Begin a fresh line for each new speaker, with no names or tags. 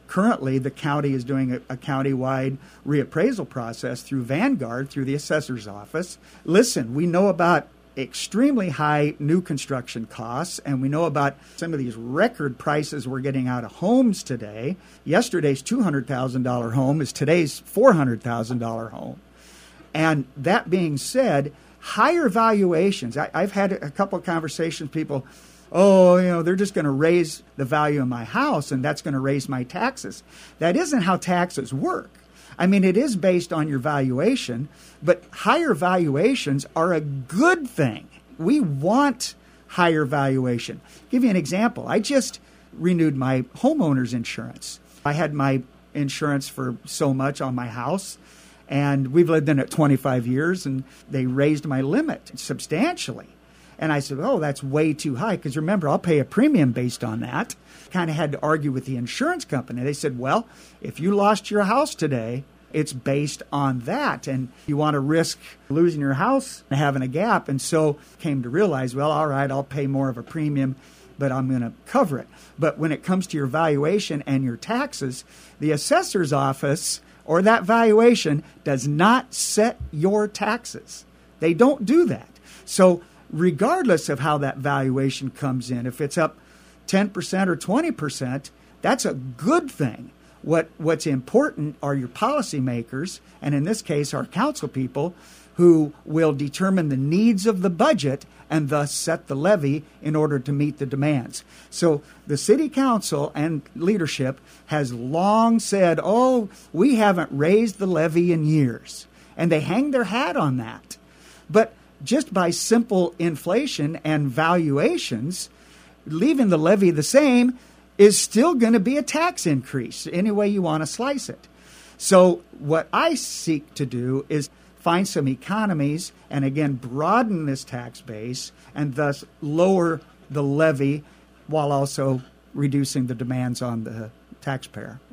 currently the county is doing a county-wide reappraisal process through Vanguard, through the assessor's office. Listen, we know about extremely high new construction costs, and we know about some of these record prices we're getting out of homes today. Yesterday's $200,000 home is today's $400,000 home. And that being said, higher valuations. I've had a couple of conversations, people, they're just going to raise the value of my house, and that's going to raise my taxes. That isn't how taxes work. I mean, it is based on your valuation, but higher valuations are a good thing. We want higher valuation. I'll give you an example. I just renewed my homeowner's insurance. I had my insurance for so much on my house, and we've lived in it 25 years, and they raised my limit substantially. And I said, that's way too high, because remember, I'll pay a premium based on that. Kind of had to argue with the insurance company. They said, well, if you lost your house today, it's based on that, and you want to risk losing your house and having a gap. And so came to realize, well, all right, I'll pay more of a premium, but I'm going to cover it. But when it comes to your valuation and your taxes, the assessor's office or that valuation does not set your taxes. They don't do that. So regardless of how that valuation comes in, if it's up 10% or 20%, that's a good thing. What's important are your policymakers, and in this case, our council people, who will determine the needs of the budget and thus set the levy in order to meet the demands. So the city council and leadership has long said, we haven't raised the levy in years. And they hang their hat on that. But just by simple inflation and valuations, leaving the levy the same is still going to be a tax increase any way you want to slice it. So what I seek to do is find some economies and, again, broaden this tax base and thus lower the levy while also reducing the demands on the taxpayer.